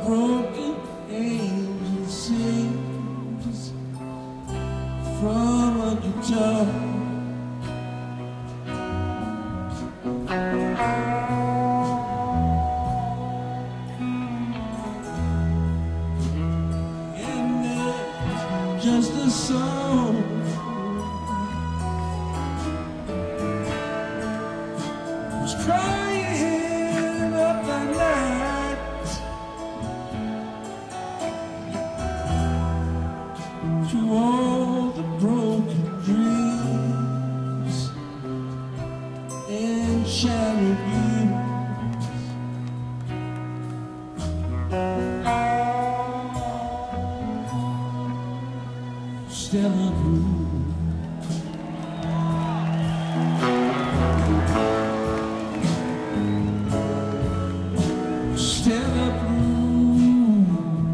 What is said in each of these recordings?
broken angel sings from a guitar. And there's just a song who's crying up the night to all the broken dreams and shattered years. Stella Blue. Stella Blue.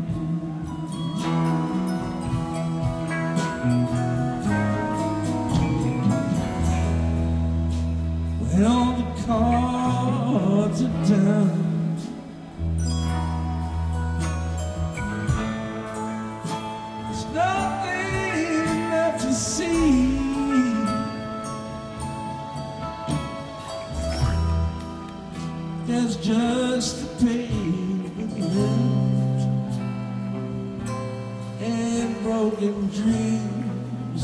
When all the cards are done, there's nothing left to see. There's just a paper left and broken dreams.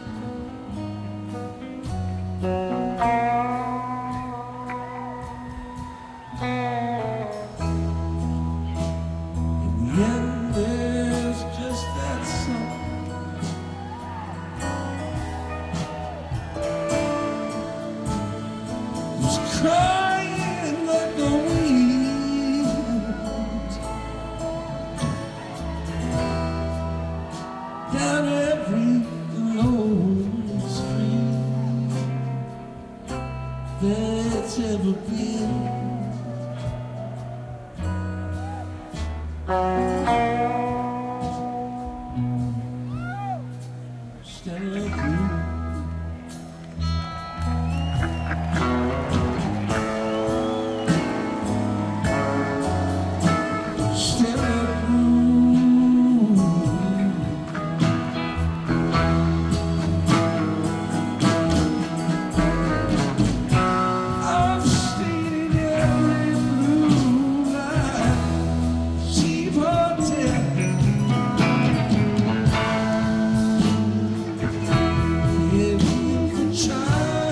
In the end, there's just that song who's crying like the wind down every lonely street that's ever been. Stella Blue. Stella Blue. I've stayed in every blue light, cheap hotel. If you could try,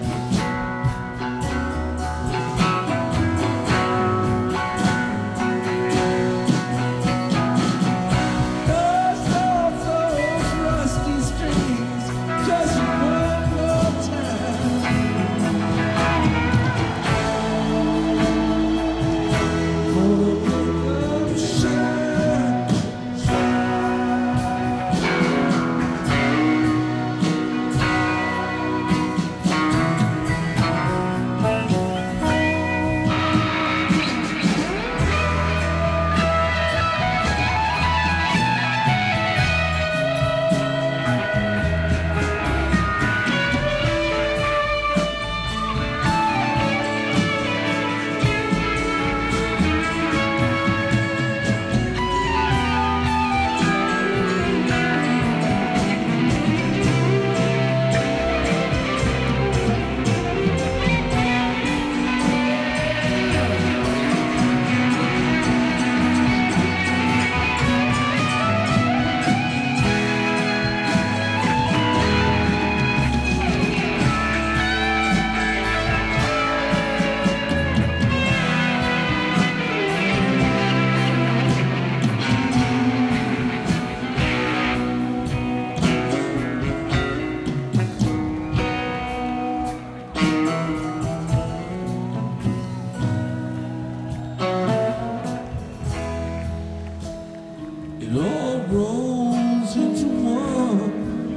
dust off those rusty strings just one more time. For the break of shine. It all rolls into one.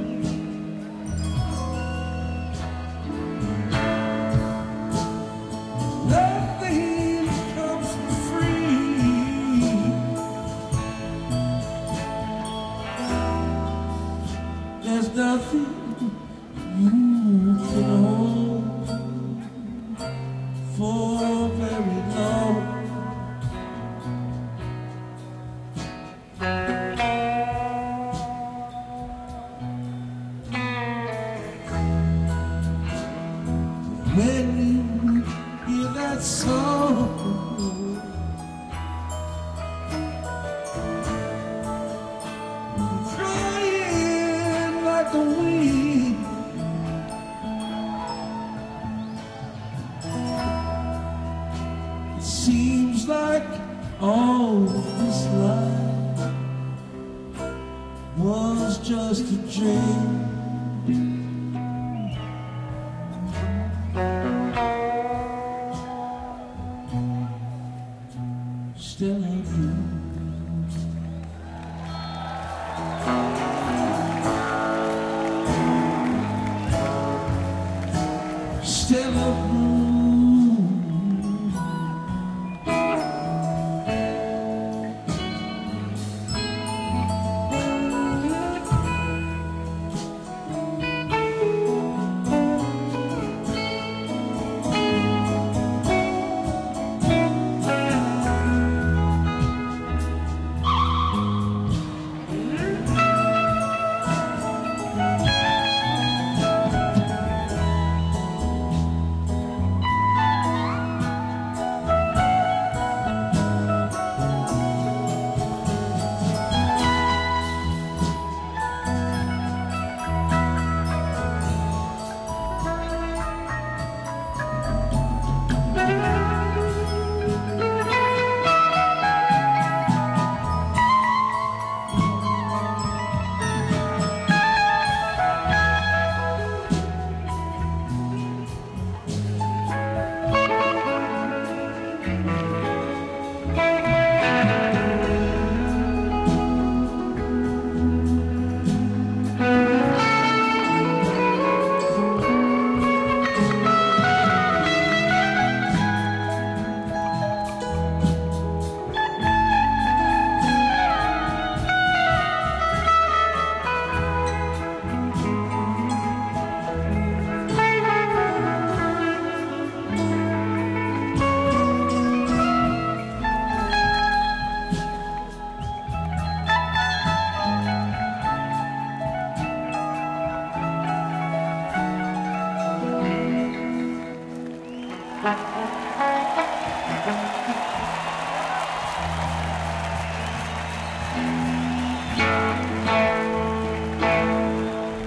Nothing comes for free. There's nothing you can hold for very long. seems like all this life was just a dream. Still I do. Still I do. Bye.